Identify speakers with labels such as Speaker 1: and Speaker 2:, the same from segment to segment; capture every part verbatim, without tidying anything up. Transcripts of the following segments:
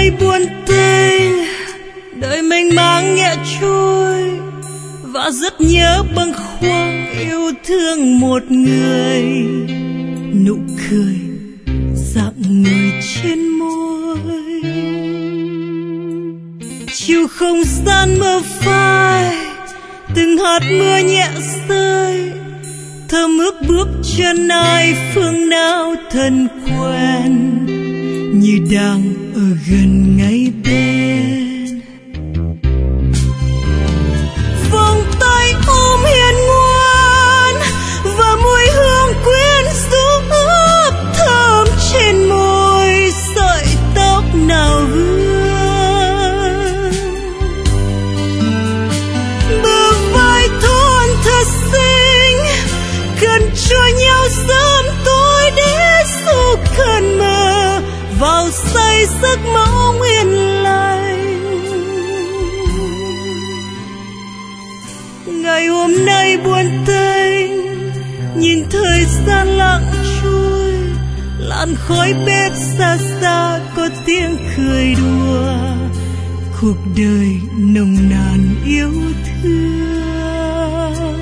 Speaker 1: nay buồn tênh, đời mênh mang nhẹ trôi, và rất nhớ bâng khuâng yêu thương một người. Nụ cười dạng người trên môi, chiều không gian mơ phai, từng hạt mưa nhẹ rơi, thơm ước bước chân ai phương nào thân quen, như đang ở gần ngay bên. Vòng tay ôm hiền ngoan và mùi hương quyến rũ ướp thơm trên môi, sợi tóc nào vương. Bờ vai thon thật xinh, gần cho nhau sớm tối để dù cơn mơ vào say giấc mơ nguyên lành. Ngày hôm nay buồn tênh, nhìn thời gian lặng trôi, làn khói bếp xa xa có tiếng cười đùa, cuộc đời nồng nàn yêu thương.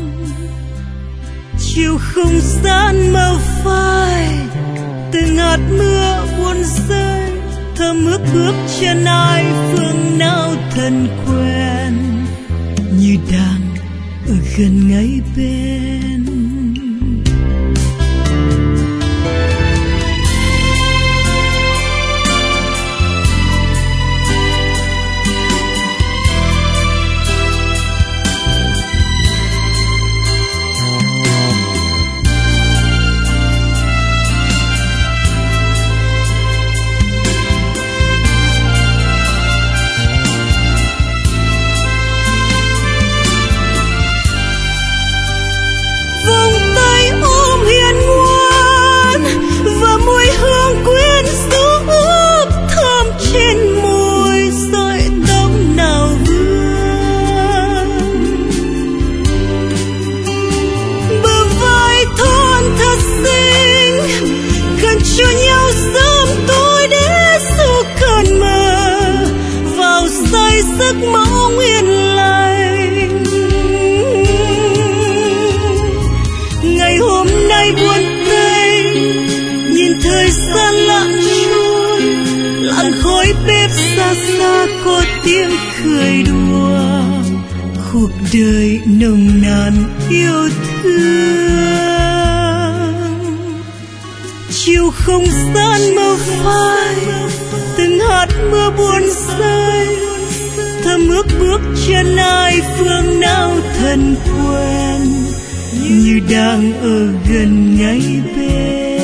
Speaker 1: Chiều không gian mơ phai, từng hạt mưa buồn rơi, thơm ước bước chân ai phương nào thân quen, như đang ở gần ngay bên. Giấc mơ nguyên lành. Ngày hôm nay buồn tênh, nhìn thời gian lặng trôi, làn khói bếp xa xa có tiếng cười đùa, cuộc đời nồng nàn yêu thương. Chiều không gian mơ phai, từng hạt mưa buồn rơi, thơm ước bước chân ai phương nào thân quen, như đang ở gần ngay bên.